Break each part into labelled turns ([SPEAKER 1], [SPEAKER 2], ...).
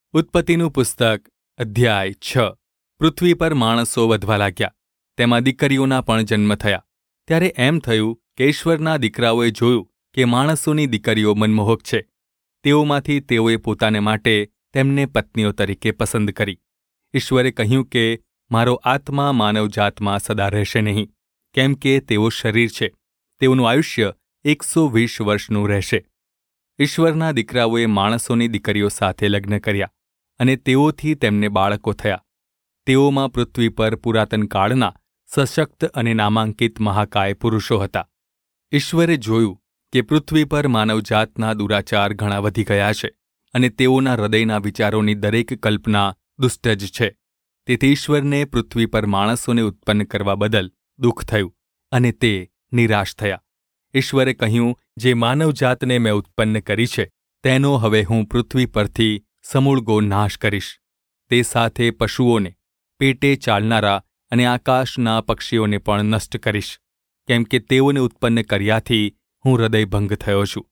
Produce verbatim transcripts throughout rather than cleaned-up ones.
[SPEAKER 1] ઉત્પત્તિનું પુસ્તક અધ્યાય છ. પૃથ્વી પર માણસો વધવા લાગ્યા, તેમાં દીકરીઓના પણ જન્મ થયા. ત્યારે એમ થયું કે ઈશ્વરના દીકરાઓએ જોયું કે માણસોની દીકરીઓ મનમોહક છે. તેઓમાંથી તેઓએ પોતાને માટે તેમને પત્નીઓ તરીકે પસંદ કરી. ઈશ્વરે કહ્યું કે મારો આત્મા માનવજાતમાં સદા રહેશે નહીં, કેમ કે તેઓ શરીર છે. તેઓનું આયુષ્ય એકસો વીસ વર્ષનું રહેશે. ઈશ્વરના દીકરાઓએ માણસોની દીકરીઓ સાથે લગ્ન કર્યા અને તેઓથી તેમને બાળકો થયા. તેઓમાં પૃથ્વી પર પુરાતન કાળના સશક્ત અને નામાંકિત મહાકાય પુરુષો હતા. ઈશ્વરે જોયું કે પૃથ્વી પર માનવજાતના દુરાચાર ઘણા વધી ગયા છે અને તેઓના હૃદયના વિચારોની દરેક કલ્પના દુષ્ટ જ છે. તેથી ઈશ્વરને પૃથ્વી પર માણસોને ઉત્પન્ન કરવા બદલ દુઃખ થયું અને તે નિરાશ થયા. ઈશ્વરે કહ્યું, જે માનવજાતને મેં ઉત્પન્ન કરી છે તેનો હવે હું પૃથ્વી પરથી સમૂળગો નાશ કરીશ. તે સાથે પશુઓને, પેટે ચાલનારા અને આકાશના પક્ષીઓને પણ નષ્ટ કરીશ, કેમ કે તેઓને ઉત્પન્ન કર્યાથી હું હૃદયભંગ થયો છું.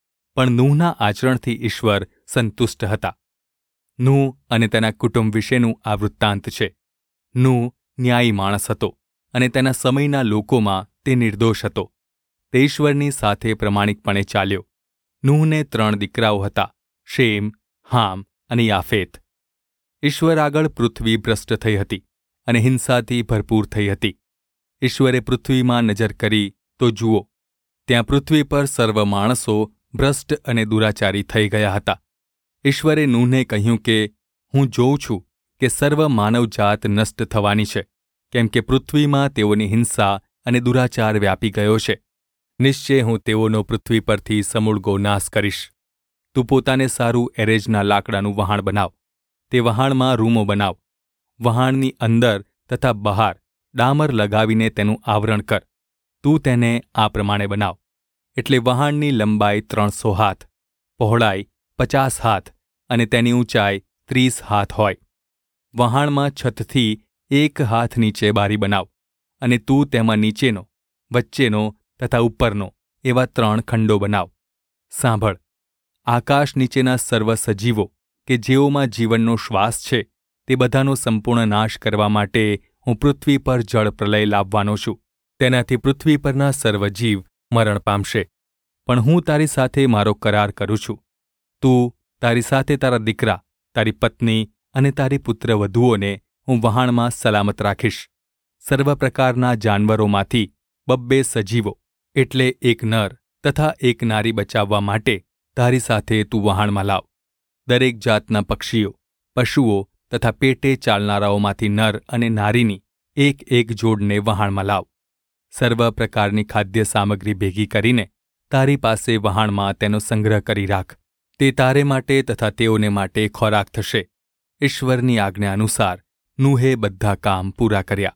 [SPEAKER 1] પણ નૂહના આચરણથી ઈશ્વર સંતુષ્ટ હતા. નૂહ અને તેના કુટુંબ વિશેનું આ વૃત્તાંત છે. નૂહ ન્યાયી માણસ હતો અને તેના સમયના લોકોમાં તે નિર્દોષ હતો. તે ઈશ્વરની સાથે પ્રમાણિકપણે ચાલ્યો. નૂહને ત્રણ દીકરાઓ હતા, શેમ, હામ અને યાફેત. ઈશ્વર આગળ પૃથ્વી ભ્રષ્ટ થઈ હતી અને હિંસાથી ભરપૂર થઈ હતી. ઈશ્વરે પૃથ્વીમાં નજર કરી તો જુઓ, ત્યાં પૃથ્વી પર સર્વ માણસો ભ્રષ્ટ અને દુરાચારી થઈ ગયા હતા. ઈશ્વરે નૂહને કહ્યું કે હું જોઉં છું કે સર્વ માનવજાત નષ્ટ થવાની છે, કેમ કે પૃથ્વીમાં તેઓની હિંસા અને દુરાચાર વ્યાપી ગયો છે. નિશ્ચય હું તેઓનો પૃથ્વી પરથી સમૂળગો નાશ કરીશ. તું પોતાને સારું એરેજના લાકડાનું વહાણ બનાવ. તે વહાણમાં રૂમો બનાવ. વહાણની અંદર તથા બહાર ડામર લગાવીને તેનું આવરણ કર. તું તેને આ પ્રમાણે બનાવ. એટલે વહાણની લંબાઈ ત્રણસો હાથ, પહોળાઈ પચાસ હાથ અને તેની ઊંચાઈ ત્રીસ હાથ હોય. વહાણમાં છતથી એક હાથ નીચે બારી બનાવ અને તું તેમાં નીચેનો, વચ્ચેનો તથા ઉપરનો એવા ત્રણ ખંડો બનાવ. સાંભળ, આકાશ નીચેના સર્વ સજીવો કે જેઓમાં જીવનનો શ્વાસ છે તે બધાનો સંપૂર્ણ નાશ કરવા માટે હું પૃથ્વી પર જળ પ્રલય લાવવાનો છું. તેનાથી પૃથ્વી પરના સર્વ જીવ મરણ પામશે. પણ હું તારી સાથે મારો કરાર કરું છું. તું, તારી સાથે તારા દીકરા, તારી પત્ની અને તારી પુત્રવધૂઓને હું વહાણમાં સલામત રાખીશ. સર્વ પ્રકારના જાનવરોમાંથી બબ્બે સજીવો એટલે એક નર તથા એક નારી બચાવવા માટે તારી સાથે તું વહાણમાં લાવ. દરેક જાતના પક્ષીઓ, પશુઓ તથા પેટે ચાલનારાઓમાંથી નર અને નારીની એક એક જોડને વહાણમાં લાવ. સર્વ પ્રકારની ખાદ્ય સામગ્રી ભેગી કરીને તારી પાસે વહાણમાં તેનો સંગ્રહ કરી રાખ. તે તારે માટે તથા તેઓને માટે ખોરાક થશે. ઈશ્વરની આજ્ઞા અનુસાર નૂહે બધા કામ પૂરા કર્યા.